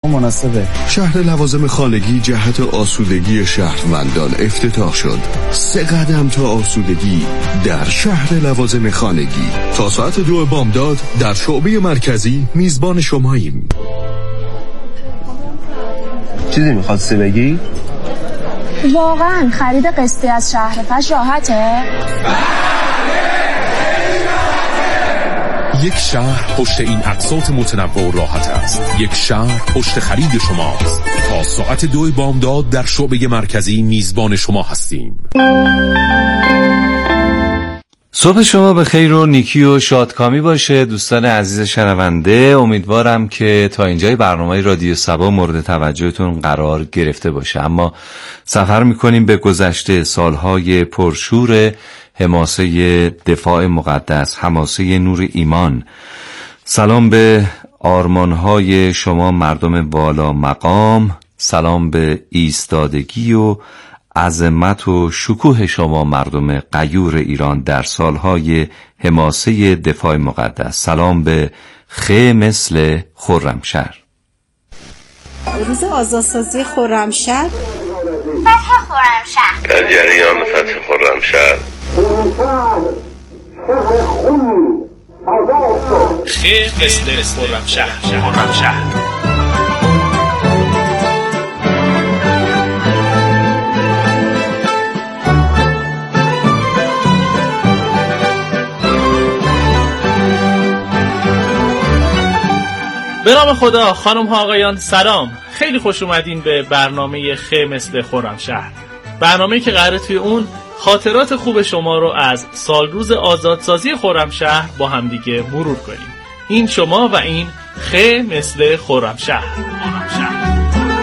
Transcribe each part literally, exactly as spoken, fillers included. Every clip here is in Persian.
مناسبه. شهر لوازم خانگی جهت آسودگی شهروندان افتتاح شد. سه قدم تا آسودگی در شهر لوازم خانگی. تا ساعت دو بامداد در شعبه مرکزی میزبان شماییم. چیزی میخواستی بگی؟ واقعا خرید قسطی از شهر فش راحته؟ یک شهر پشت این اقساط متنوع و راحت است. یک شهر پشت خرید شماست. تا ساعت دو بامداد در شعبه مرکزی میزبان شما هستیم. صبح شما به خیر و نیکی و شادکامی باشه دوستان عزیز شنونده. امیدوارم که تا اینجای برنامه رادیو صبا مورد توجهتون قرار گرفته باشه. اما سفر میکنیم به گذشته، سالهای پرشور حماسه دفاع مقدس، حماسه نور ایمان. سلام به آرمانهای شما مردم بالا مقام، سلام به ایستادگی و عظمت و شکوه شما مردم غیور ایران در سالهای حماسه دفاع مقدس. سلام به خ مثل خرمشهر. روز آزادسازی خرمشهر، فتح خرمشهر، در جریان فتح خرمشهر خ مثل خرمشهر. خرمشهر به نام خدا. خانم ها آقایان سلام، خیلی خوش اومدین به برنامه خ مثل خرمشهر، برنامه‌ای که قراره توی اون خاطرات خوب شما رو از سال روز آزادسازی خرمشهر با همدیگه مرور کنیم. این شما و این خ مثل خرمشهر. خرمشهر.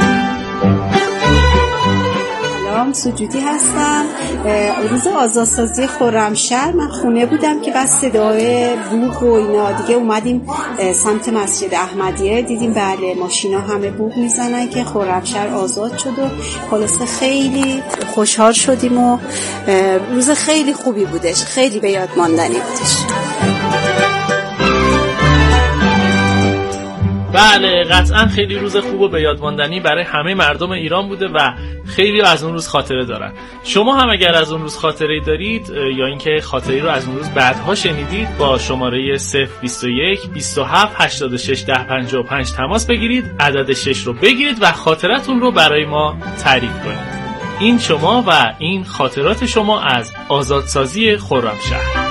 سلام، سجودی هستم. روز آزادسازی خرمشهر من خونه بودم که بس صدای بوق و اینا دیگه اومدیم سمت مسجد احمدیه، دیدیم بله ماشینا همه بوق میزنن که خرمشهر آزاد شد و خلاصه خیلی خوشحال شدیم و روز خیلی خوبی بودش، خیلی به یاد ماندنی بودش. بله قطعا خیلی روز خوب و به یاد ماندنی برای همه مردم ایران بوده و خیلی از اون روز خاطره دارن. شما هم اگر از اون روز خاطره دارید یا اینکه خاطره رو از اون روز بعدها شنیدید، با شماره صفر بیست و یک بیست و هفت هشتاد و شش ده پنجاه و پنج تماس بگیرید، عدد شش رو بگیرید و خاطرتون رو برای ما تعریف کنید. این شما و این خاطرات شما از آزادسازی خرمشهر.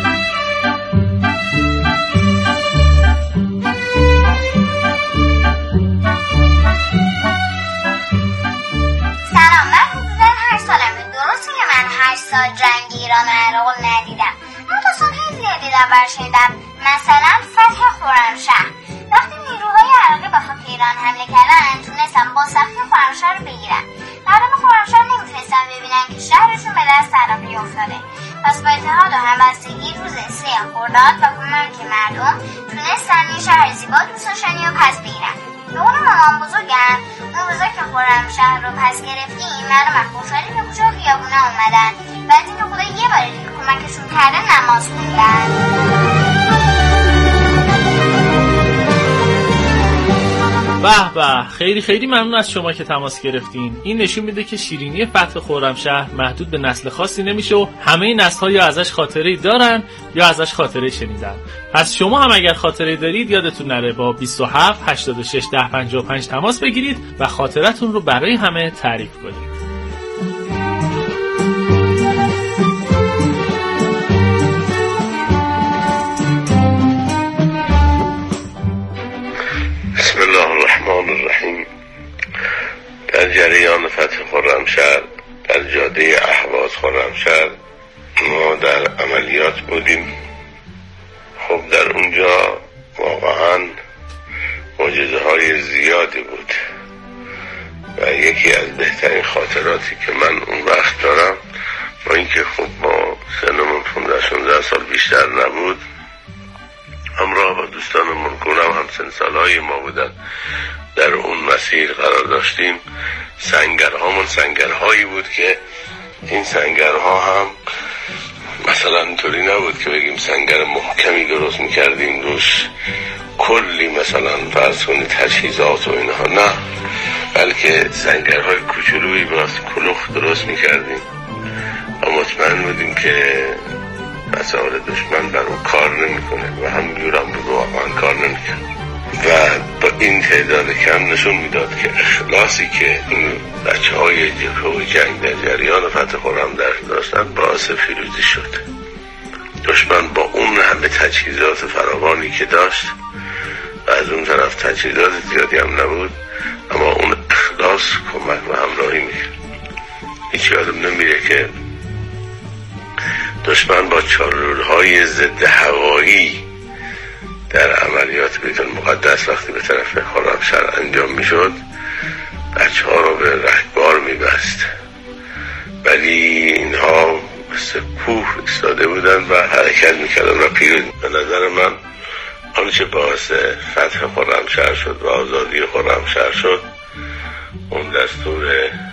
سال جنگ ایران و عراق ندیدم، اما تا سالهای زیادی خبر شنیدم، مثلا فتح خرمشهر. وقتی نیروهای عراقی به خاک ایران حمله کردن تونستن با سختی خرمشهر رو بگیرن. مردم خرمشهر نمیتونستن ببینن که شهرشون به دست عراقی افتاده. پس با اتحاد و همبستگی روز سه خرداد و کمک مردم تونستن این شهر زیبا دوستداشتنی رو پس بگیرن. به اون مامان بزرگم اون روزا که خرمشهر رو پس گرفتیم، مردم از خوشحالی به کوچه و خیابونه اومدن و از اینکه خدا یه بار دیگه کمکشون کرده نماز خوندن. به به، خیلی خیلی ممنون از شما که تماس گرفتین. این نشون میده که شیرینی فتح خرمشهر محدود به نسل خاصی نمیشه و همه نسل‌ها یا ازش خاطره‌ای دارن یا ازش خاطره شنیدن. پس شما هم اگر خاطره دارید یادتون نره با بیست و هفت هشتاد و شش ده پنجاه و پنج تماس بگیرید و خاطرتون رو برای همه تعریف کنید. بسم الله الرحمن الرحیم. در جریان فتح خرمشهر در جاده اهواز خرمشهر ما در عملیات بودیم. خب در اونجا واقعا معجزه های زیادی بود و یکی از بهترین خاطراتی که من اون وقت دارم، با اینکه خب ما سنمون پانزده شانزده سال بیشتر نبود، همراه با دوستانمون کنم هم سن سالهای ما بودن، در اون مسیر قرار داشتیم. سنگرهامون سنگرهایی بود که این سنگرها هم مثلا اینطوری نبود که بگیم سنگر محکمی درست میکردیم روش کلی مثلا فرض کنید تجهیزات و اینها، نه، بلکه سنگرهای کوچولویی باز کلوخ درست میکردیم و مطمئن بودیم که مسائل دشمن بر اون کار نمیکنه و همینجور هم بود، واقعا کار نمیکنه و با این تعداد کم نشون میداد که اخلاصی که این بچه های جبهه و جنگ در جریان فتح خرمشهر داشتن باعث پیروزی شد. دشمن با اون همه تجهیزات فراوانی که داشت و از اون طرف تجهیزات زیادی هم نبود، اما اون اخلاص کمک و همراهی میکرد. هیچ یادم نمیره که دشمن با چارلولهای ضد هوایی در عملیات بیت المقدس وقتی به طرف خرمشهر انجام میشد بچه ها رو به رهبار میبست، ولی اینها مثل کوه ایستاده بودن و حرکت میکردن و پیروز. به نظر من آنچه باعث فتح خرمشهر شد و آزادی خرمشهر شد اون دستور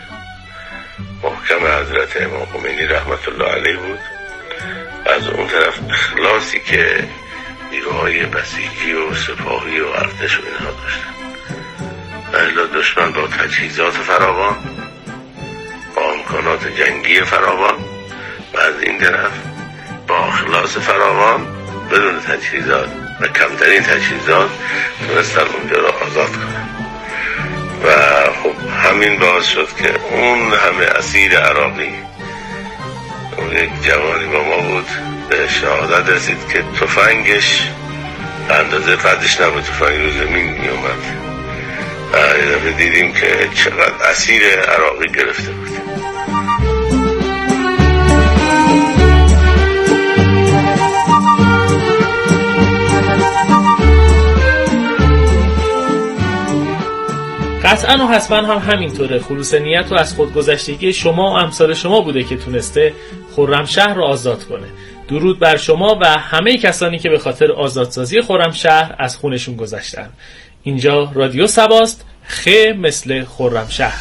محکم حضرت امام خمینی رحمت الله علیه بود و از اون طرف اخلاصی که نیروهای بسیجی و سپاهی و ارتش و اینها داشتن. اهلا دشمن با تجهیزات فراوان، با امکانات جنگی فراوان و از این طرف با اخلاص فراوان بدون تجهیزات و کمترین تجهیزات تونستن اونجا را آزاد کنن و خب همین باعث شد که اون همه اسیر عراقی، اون یک جوانی با ما بود به شهادت رسید که تفنگش به اندازه قدش نبود، تفنگ رو زمین می اومد و یه دفعه دیدیم که چقدر اسیر عراقی گرفته بود. قطعا و حتما هم همینطوره. خلوص نیت و از خودگذشتگی شما و امثال شما بوده که تونسته خرمشهر رو آزاد کنه. درود بر شما و همه کسانی که به خاطر آزادسازی خرمشهر از خونشون گذشتن. اینجا رادیو صباست، خ مثل خرمشهر.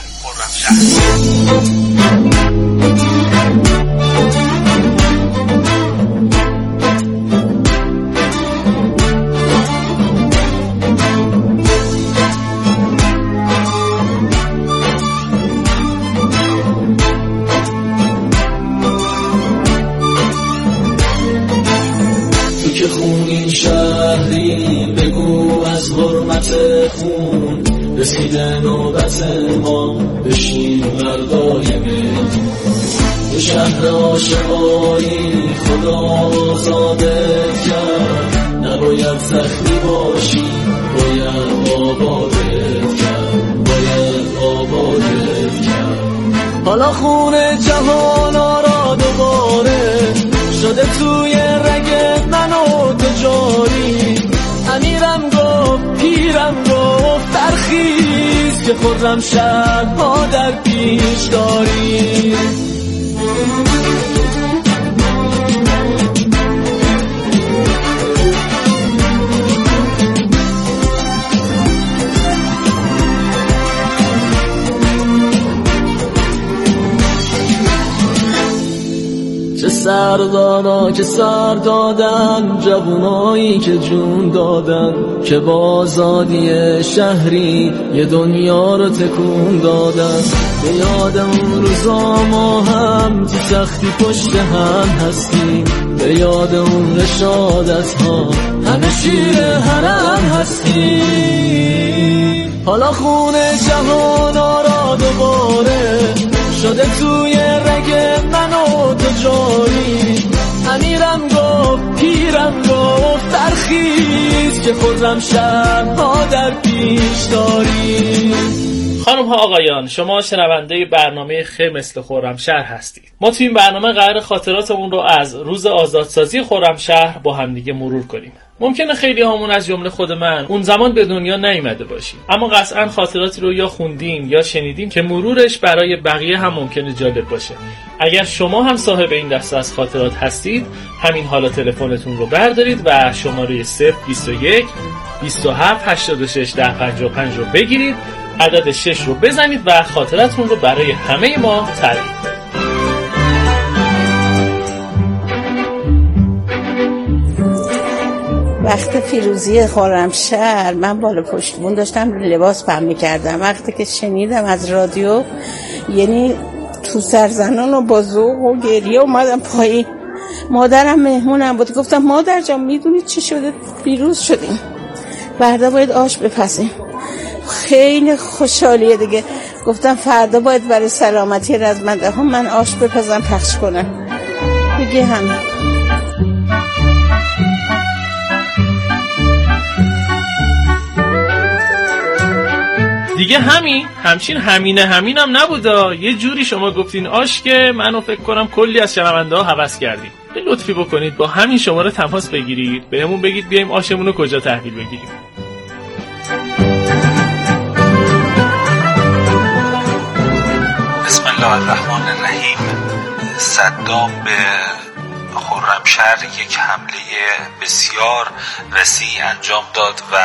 شهری بگو از حرمت خون رسیده نوبت ما بشین مردای مهمون. به شهر عاشقانی خدا آزادت کرد، نباید زخمی باشی باید آبادت کرد، باید آبادت کرد. حالا خون جهانا را دوباره شده توی رگ من و تجاری. امیرم گفت پیرم گفت برخیز که خرمشهرها در پیش داری. سردانا که سر دادن، جوانایی که جون دادن، که با آزادی شهری یه دنیا رو تکون دادن. به یاد اون روزا ما هم تو سختی پشت هم هستیم، به یاد اون رشادت ها همه شیر حرم هستیم. حالا خون جهانا را دوباره شده توی رگ من و تجاری. امیرم گفت پیرم گفت برخیز که خرمشهرها در پیش داری. خانم ها آقایان، شما شنونده برنامه خ مثل خرمشهر هستید. ما توی این برنامه قرار خاطراتمون رو از روز آزادسازی خرمشهر با همدیگه مرور کنیم. ممکنه خیلی هامون از جمله خود من اون زمان به دنیا نیامده باشیم، اما قطعا خاطراتی رو یا خوندیم یا شنیدیم که مرورش برای بقیه هم ممکنه جالب باشه. اگر شما هم صاحب این دسته از خاطرات هستید، همین حالا تلفنتون رو بردارید و شماره صفر بیست و یک بیست و هفت هشتاد و شش ده پنجاه و پنج رو بگیرید، عدد شش رو بزنید و خاطراتتون رو برای همه ما تعریف کنید. وقت پیروزی خرمشهر من بالا پشتمون داشتم لباس پهن می‌کردم. وقتی که شنیدم از رادیو، یعنی تو سرزنان و با ذوق و گریه اومدم پایین. مادرم مهمونم بود، گفتم مادر جان میدونی چی شده؟ پیروز شدیم، فردا باید آش بپزیم. خیلی خوشحالیه دیگه. گفتم فردا باید برای سلامتی رزمنده ها من آش بپزم پخش کنم دیگه. همین دیگه همین همچین همینه همینم نبودا. یه جوری شما گفتین آش که منو فکر کنم کلی از شنونده ها هوس کردیم. یه لطفی بکنید با همین شماره تماس بگیرید، بهمون بگید بیایم آشمون رو کجا تحویل بگیریم. بسم الله الرحمن الرحیم. صدام به خرمشهر یک حمله بسیار وسیع انجام داد و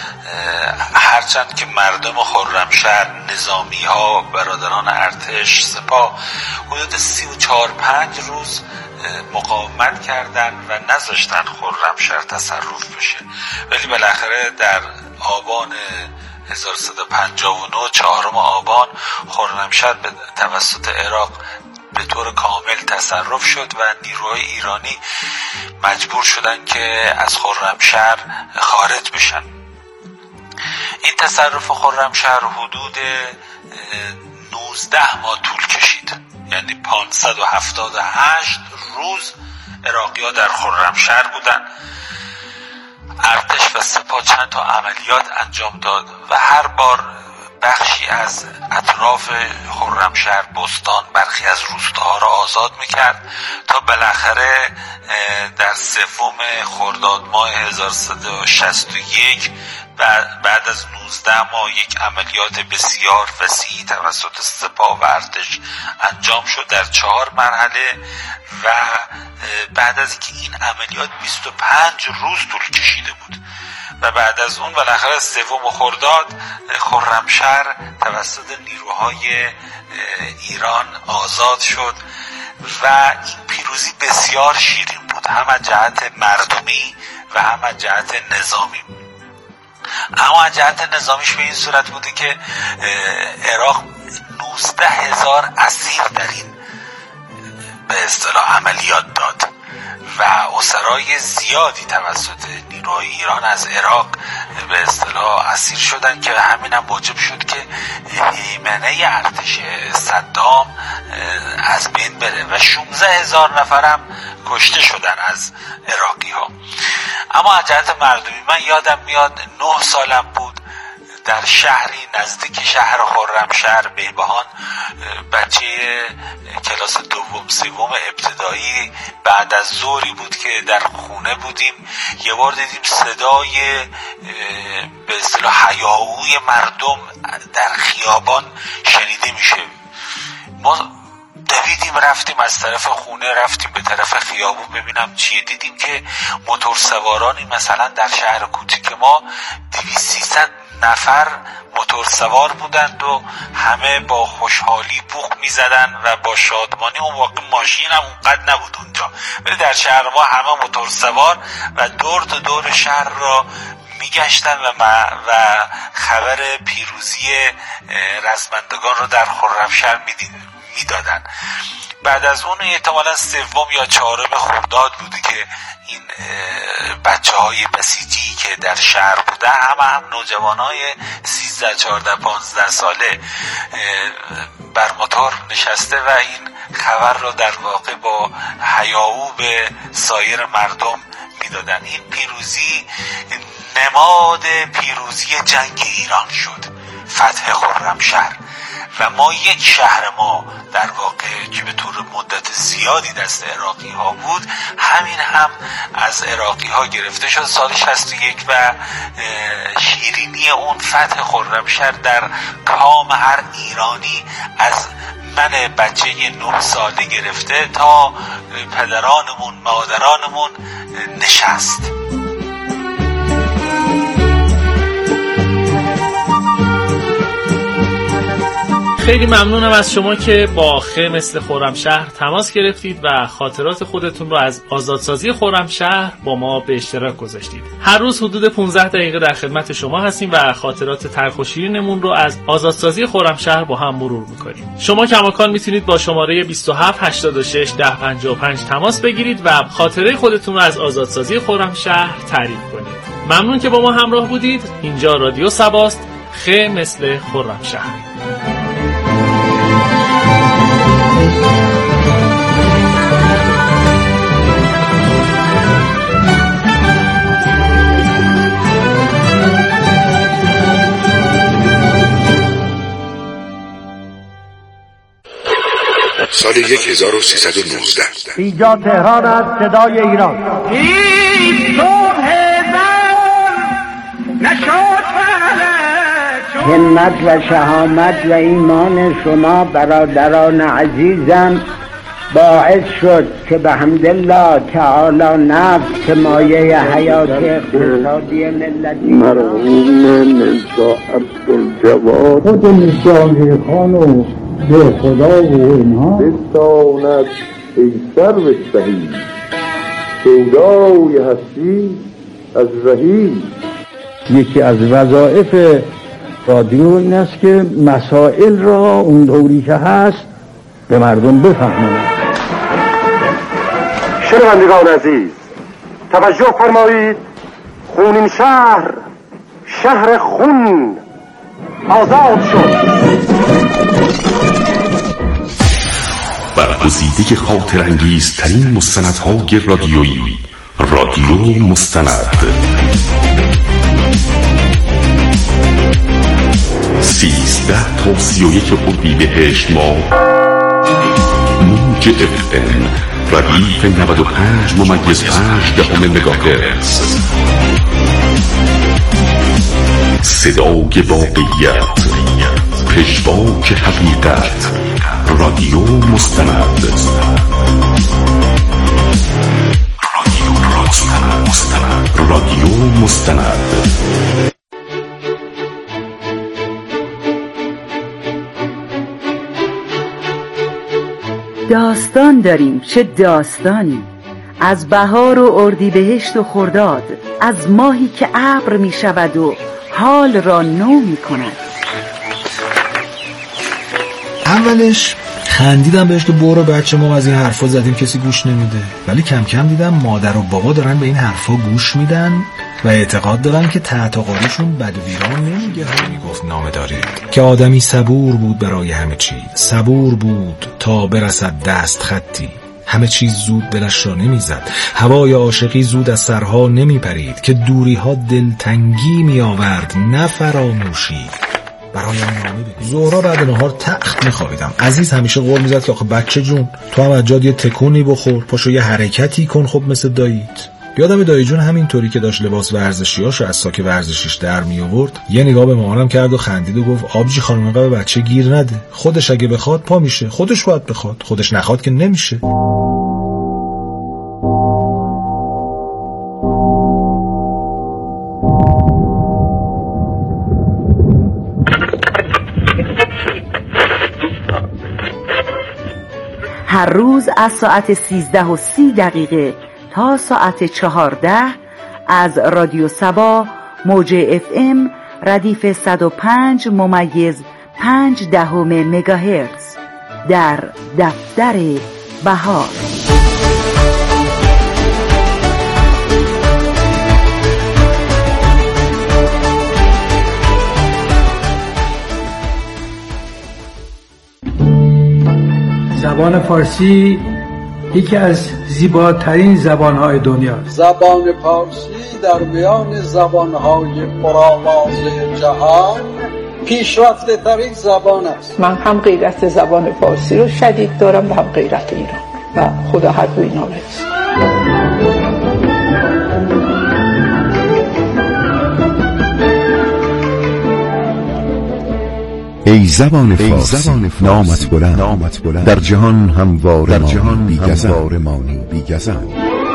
هرچند که مردم خرمشهر، نظامی ها، برادران ارتش، سپاه حدود سی و چهار پنج روز مقاومت کردن و نذاشتن خرمشهر تصرف بشه، ولی بالاخره در آبان هزار و سیصد و پنجاه و نه، چهارم آبان، خرمشهر به توسط عراق به طور کامل تصرف شد و نیروهای ایرانی مجبور شدن که از خرمشهر خارج بشن. این تصرف خرمشهر حدود نوزده ماه طول کشید، یعنی پانصد و هفتاد و هشت روز عراقی‌ها در خرمشهر بودن. ارتش و سپاه چند تا عملیات انجام داد و هر بار بخشی از اطراف خرمشهر، بستان، برخی از روستاها را آزاد میکرد تا بالاخره در سوم خرداد ماه هزار و سیصد و شصت و یک بعد از نوزده ماه یک عملیات بسیار وسیع توسط سپاه و ارتش انجام شد در چهار مرحله و بعد از اینکه این عملیات بیست و پنج روز طول کشیده بود و بعد از اون بالاخره سوم خرداد خرمشهر توسط نیروهای ایران آزاد شد و این پیروزی بسیار شیرین بود، هم از جهت مردمی و هم از جهت نظامی. اما از جهت نظامیش به این صورت بوده که عراق نوزده هزار اسیر در این به اصطلاح عملیات داد و اسرای زیادی توسط نیروهای ایران از عراق به اصطلاح اسیر شدن که همین هم موجب شد که هیمنه ارتش صدام از بین بره و شانزده هزار نفر هم کشته شدن از عراقی ها. اما از جهت مردمی من یادم میاد نه سالم بود، در شهری نزدیک شهر خرمشهر، بهبهان، بچه کلاس دوم سوم ابتدایی، بعد از ظهری بود که در خونه بودیم، یه بار دیدیم صدای به اصطلاح هیاهوی مردم در خیابان شنیده میشه. ما دویدیم رفتیم از طرف خونه، رفتیم به طرف خیابون ببینم چیه. دیدیم که موتور سوارانی مثلا در شهر کوچیک ما دویست سیصد نفر موتور سوار بودند و همه با خوشحالی بوق میزدن و با شادمانی. اون واقع ماشین هم اونقدر نبود اونجا، ولی در شهر ما همه موتور سوار و دور تا دور شهر را میگشتن و, و خبر پیروزی رزمندگان رو در خرمشهر میدادن. بعد از اون احتمالا سوم یا چهارم خرداد بوده که این بچه های بسیجی که در شهر بوده، همه هم نوجوان های سیزده چهارده پانزده ساله بر موتور نشسته و این خبر رو در واقع با هیاهو به سایر مردم میدادن. این پیروزی نماد پیروزی جنگ ایران شد، فتح خرمشهر، و ما یک شهر ما در واقع که به طور مدت زیادی دست عراقی ها بود، همین هم از عراقی ها گرفته شد سال شصت و یک و شیرینی اون فتح خرمشهر در کام هر ایرانی، از من بچه نه ساله گرفته تا پدرانمون مادرانمون نشست. خیلی ممنونم از شما که با خ مثل خرمشهر تماس گرفتید و خاطرات خودتون رو از آزادسازی خرمشهر با ما به اشتراک گذاشتید. هر روز حدود پانزده دقیقه در خدمت شما هستیم و خاطرات تلخ و شیرینمون رو از آزادسازی خرمشهر با هم مرور میکنیم. شما کماکان میتونید با شماره بیست و هفت هشتاد و شش ده پنجاه و پنج تماس بگیرید و خاطره خودتون رو از آزادسازی خرمشهر تعریف کنید. ممنون که با ما همراه بودید. اینجا رادیو صباست، خ مثل خرمشهر. سال هزار و سیصد و نوزده اینجا تهران است، صدای ایران. این صبح زمان نشاط همت و شهامت و ایمان شما برادران عزیزم باعث شد که به حمدالله تعالی نفت مایه حیات اقتصادی ملتی مرحوم میرزا عبدالجواد خود میرزا خان و به خدا و اینها بستاند ای سرو سهی سودای هستی از رهی. یکی از وظایف رادیو این است که مسائل را اون دوری که هست به مردم بفهماند. شنوندگان عزیز توجه فرمایید، خونین شهر، شهر خون آزاد شد. برگزیده خاطرانگیزترین مستندهای رادیویی، رادیو مستند. سیزده تا سی و یک اردیبهشت ماه موج اف ام ردیف نود و پنج ممیز پنج دهم مگاهرتز، صدای واقعیت، پژواک حقیقت، رادیو مستند. رادیو مستند. رادیو مستند. داستان داریم، چه داستانی، از بهار و اردیبهشت و خرداد، از ماهی که ابر می شود و حال را نو می کند. اولش خندیدم بهش که برو بچه ما از این حرفا زدیم کسی گوش نمیده، ولی کم کم دیدم مادر و بابا دارن به این حرفا گوش میدن و اعتقاد دارن که تحت قاریشون بد و ویران نمیگه. میگفت نامه دارید که آدمی صبور بود برای همه چیز، صبور بود تا برسد دست خطی. همه چیز زود دلش را نمیزد، هوای عاشقی زود از سرها نمیپرید، که دوری ها دلتنگی می آورد نه فراموشی. برایم نامه بگید. زهرا بعد نهار تخت میخوابیدم. عزیز همیشه قول میزد که آخه بچه جون تو هم از جاد یه تکونی بخور، پاشو یه حرکتی کن خب مثل داییت. یادم دایی جون همینطوری که داشت لباس ورزشیاشو از ساک ورزشیش در می آورد یه نگاه به مامانم کرد و خندید و گفت آبجی خانم اینقدر به بچه گیر نده، خودش اگه بخواد پا میشه، خودش باید بخواد، خودش نخواد که نمیشه. هر روز از ساعت سیزده و سی دقیقه تا ساعت چهارده از رادیو صبا موج اف ام ردیف صد و پنج ممیز پنج دهم مگاهرتز در دفتر بهار. زبان فارسی یکی از زیباترین زبانهای دنیاست. زبان فارسی در میان زبانهای پرآواز جهان پیشرفته ترین زبان است. من هم غیرت زبان فارسی رو شدید دارم و هم غیرت ایران و خدا هر دو اینا رسید. ای زبان فارسی نامت بلند, نامت بلند در جهان هموار در جهان بی‌گزند بی‌گزند.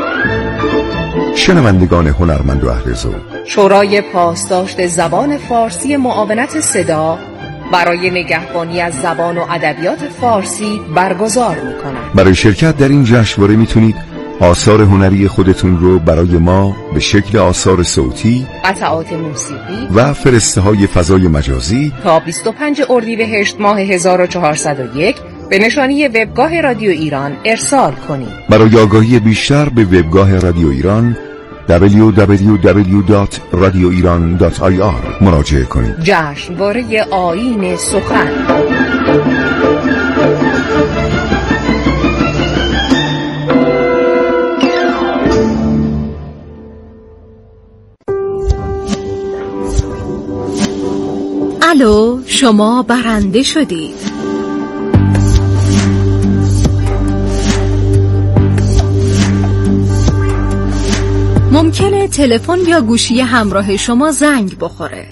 شنوندگان هنرمند و اهل ذوق، شورای پاسداشت زبان فارسی معاونت صدا برای نگهبانی از زبان و ادبیات فارسی برگزار می‌کنند. برای شرکت در این جشنواره میتونید آثار هنری خودتون رو برای ما به شکل آثار صوتی، قطعات موسیقی و فرسته های فضای مجازی تا بیست و پنج اردیبهشت ماه هزار و چهارصد و یک به نشانی وبگاه رادیو ایران ارسال کنید. برای آگاهی بیشتر به وبگاه رادیو ایران دبلیو دبلیو دبلیو دات رادیو ایران دات آی آر مراجعه کنید. جشنواره آیین سخن. الو، شما برنده شدید. ممکنه تلفن یا گوشی همراه شما زنگ بخوره.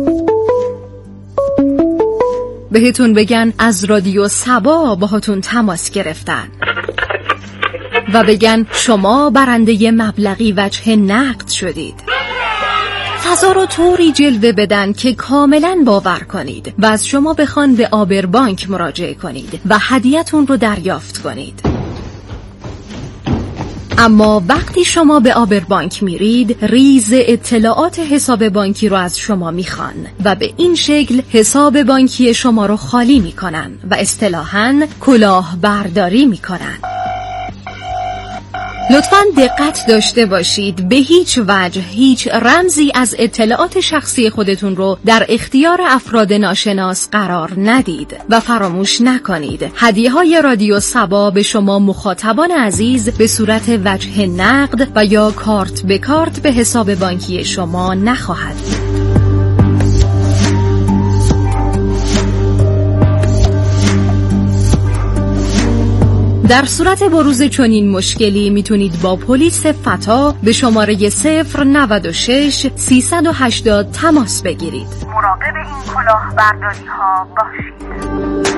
بهتون بگن از رادیو صبا باهاتون تماس گرفتن و بگن شما برنده مبلغی وجه نقد شدید. فضا رو طوری جلوه بدن که کاملا باور کنید و از شما بخوان به آبربانک مراجعه کنید و هدیه‌تون رو دریافت کنید. اما وقتی شما به آبربانک میرید، ریز اطلاعات حساب بانکی رو از شما میخوان و به این شکل حساب بانکی شما رو خالی میکنن و اصطلاحاً کلاه برداری میکنن. لطفاً دقت داشته باشید به هیچ وجه هیچ رمزی از اطلاعات شخصی خودتون رو در اختیار افراد ناشناس قرار ندید و فراموش نکنید هدیه‌های رادیو صبا به شما مخاطبان عزیز به صورت وجه نقد و یا کارت به کارت به حساب بانکی شما نخواهد. در صورت بروز چنین مشکلی میتونید با پلیس فتا به شماره صفر نود و شش سیصد و هشتاد تماس بگیرید. مراقب این کلاهبرداری ها باشید.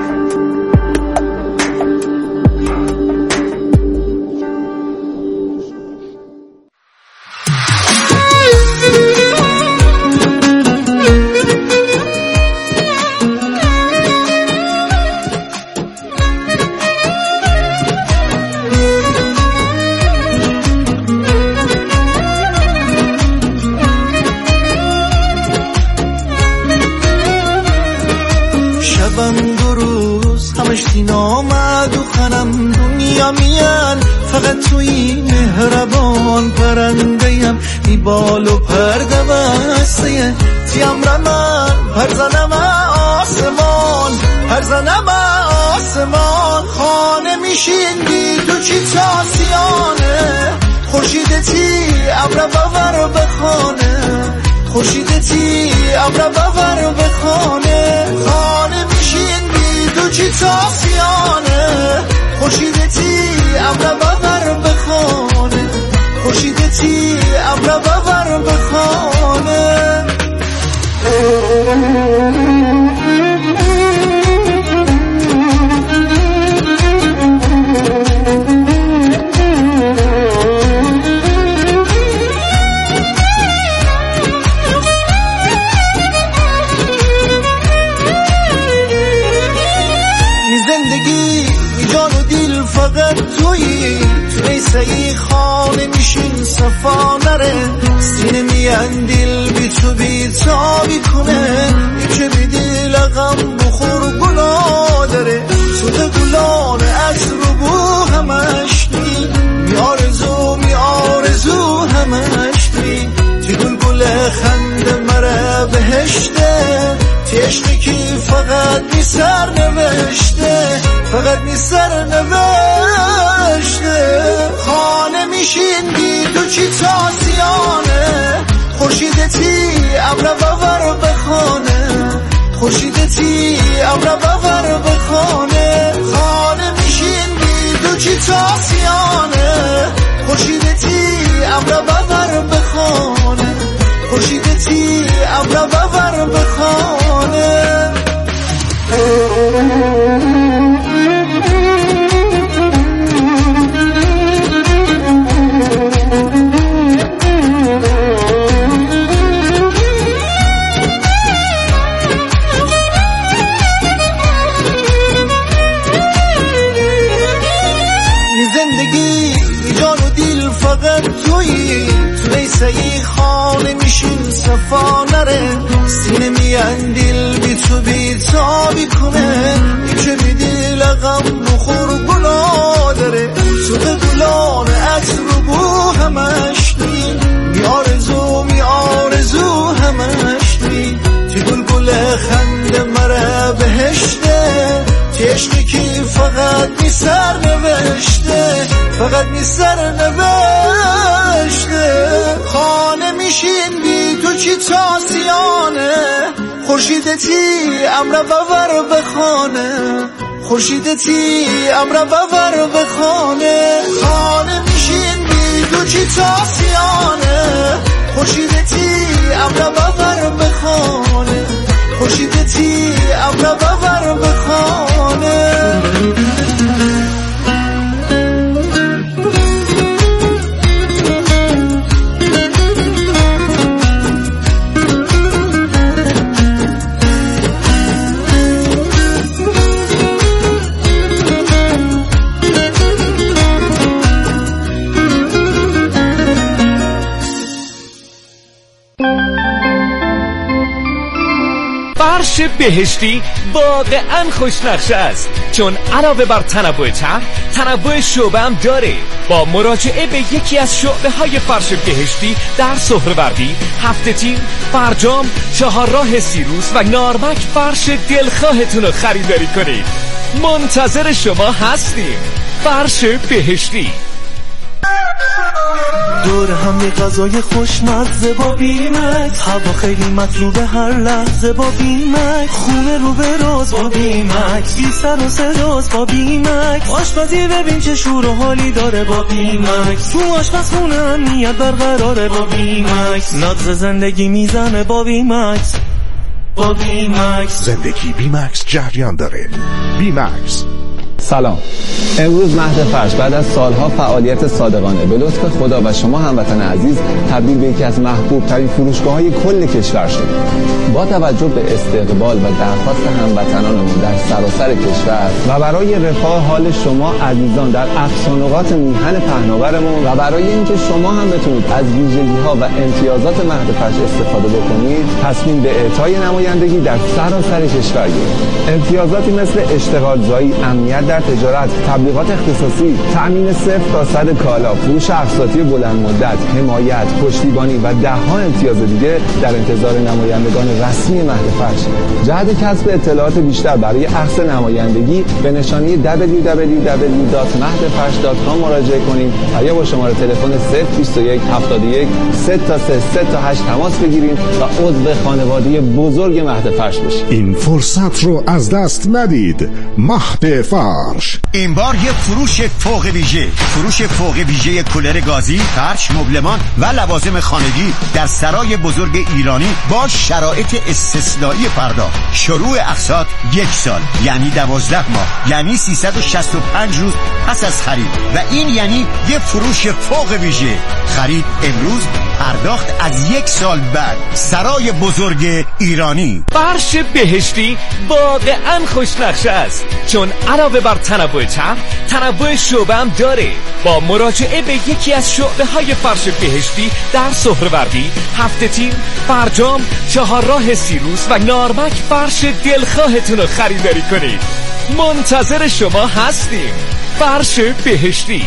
فقط توی مهربان پرنده‌یم بی بال و پرده بسته تیم رمن پرزنم آسمان پرزنم آسمان خانه میشین بی تو چی تاسیانه خورشید تی ابر باور بخانه خورشید تی ابر باور بخانه خانه میشین بی تو چی تاسیانه خورشید تی ابر باور بخانه خورشید تی ابر باور بخانه ای خانه میشین صفا نره سینه میاندیل بی تو بی تابی کنه که بی دل غم بخور گلا داره تو ده گلان از رو بو همش نی میارزو میارزو همش نی تی گل گل خنده مره بهشته تی عشقی که فقط می سر نوشته فقط می سر نوشته خانه میشین بی تو چی تاسیانه خورشید تی ابر باور بخانه خورشید تی ابر باور بخانه خانه میشین بی تو چی تاسیانه خورشید تی ابر باور بخانه خورشید تی ابر باور بخانه ای خانه میشین صفا نره سینه میاندیل بی تو بی تابی کنه این که میدی لقم بخور گلا داره تو گلان عطر و بو همش نی می آرزو می آرزو همش نی تی گل گل خنده مره بهشته تی عشقی که فقط می سر نوشته فقط می سر نوشته خانه میشین بی تو چی تاسیانه خورشیدتی امر بور بخانه خورشیدتی امر بور بخانه خانه میشین بی تو چی تاسیانه خورشیدتی امر بور بخانه خورشیدتی امر بور بخانه فرش بهشتی واقعا خوشنقشه است چون علاوه بر تنوع طرح تنوع شعبه هم داره. با مراجعه به یکی از شعبه های فرش بهشتی در سهروردی، هفته تیر، فرجام، چهارراه سیروس و نارمک فرش دلخواهتون رو خریداری کنید. منتظر شما هستیم. فرش بهشتی. دور هم یه غذای خوشمزه با بیمکس هوا خیلی مطلوبه هر لحظه با بیمکس خونه رو به راز با بیمکس بی سر و صداست با بیمکس آشپزی ببین چه شور و حالی داره با بیمکس تو آشپزخونه امنیت برقراره با بیمکس نبض زندگی میزنه با بیمکس با بیمکس زندگی بیمکس جریان داره. بیمکس. سلام. امروز مهد فرش بعد از سالها فعالیت صادقانه به لطف خدا و شما هموطن عزیز تبدیل به یکی از محبوب ترین فروشگاه‌های کل کشور شد. با توجه به استقبال و درخواست هموطنانمون در سراسر کشور و برای رفاه حال شما عزیزان در اقصا نقاط میهن پهناورمون و برای اینکه شما هم بتونید از ویژگی‌ها و امتیازات مهد فرش استفاده بکنید، تصمیم به اعطای نمایندگی در سراسر کشور گرفتیم. امتیازاتی مثل اشتغال زایی، امنیت در تجارت، تبلیغات اختصاصی، تأمین صفر تا صد کالا، فروش اقساطی بلند مدت، حمایت، پشتیبانی و ده ها امتیاز دیگه در انتظار نمایندگان رسمی مهد فرش. جهت کسب اطلاعات بیشتر برای اخذ نمایندگی به نشانی دبلیو دبلیو دبلیو دات مهد فرش دات کام مراجعه کنید و یا با شماره تلفن صفر بیست و یک هفتاد و یک سه تا سه سه تا هشت تماس بگیرید و عضو خانواده بزرگ مهد فرش بشید. این فرصت رو از دست ندید. مهد فرش. این بار یه فروش فوق ویژه، فروش فوق ویژه کولر گازی، فرش، مبلمان و لوازم خانگی در سرای بزرگ ایرانی با شرایط استثنایی پرداخت. شروع اقساط یک سال یعنی دوازده ماه یعنی سیصد و شصت و پنج روز پس از خرید و این یعنی یه فروش فوق ویژه. خرید امروز، پرداخت از یک سال بعد. سرای بزرگ ایرانی. فرش بهشتی واقعا خوشنقشه است چون علاوه بر تنوع طرح تنوع شعبه هم داره. با مراجعه به یکی از شعبه های فرش بهشتی در سهروردی، هفته تیر، فرجام، چهارراه سیروس و نارمک فرش دلخواهتون رو خریداری کنید. منتظر شما هستیم. فرش بهشتی.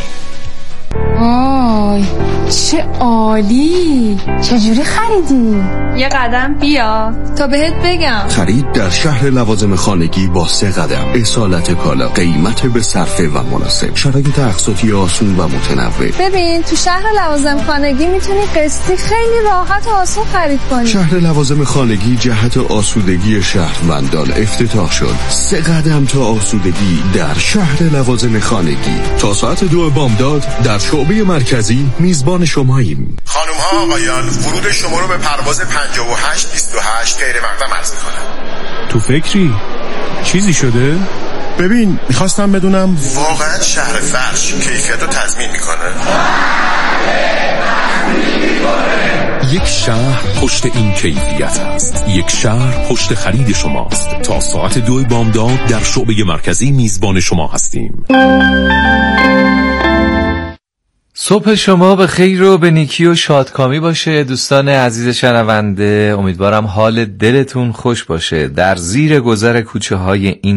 آی چه عالی، چجوری خریدی؟ یه قدم بیا تا بهت بگم. خرید در شهر لوازم خانگی با سه قدم. اصالت کالا، قیمت به صرفه و مناسب، شرایط اقساطی آسون و متنوع. ببین تو شهر لوازم خانگی میتونی قسطی خیلی راحت و آسون خرید کنی. شهر لوازم خانگی جهت آسودگی شهروندان افتتاح شد. سه قدم تا آسودگی در شهر لوازم خانگی. تا ساعت دو بامداد در شعبه مرکزی میزبان شماییم. خانم ها آقایان، ورود شما رو به پرواز پنجاه و هشت بیست و هشت غیر مقدم عرض می‌کنم. تو فکری؟ چیزی شده؟ ببین میخواستم بدونم واقعا شهر فرش کیفیت رو تضمین میکنه؟ یک شهر پشت این کیفیت است. یک شهر پشت خرید شماست. تا ساعت دو بامداد در شعبه مرکزی میزبان شما هستیم. صبح شما به خیر و به نیکی و شادکامی باشه دوستان عزیز شنونده. امیدوارم حال دلتون خوش باشه. در زیر گذر کوچه های این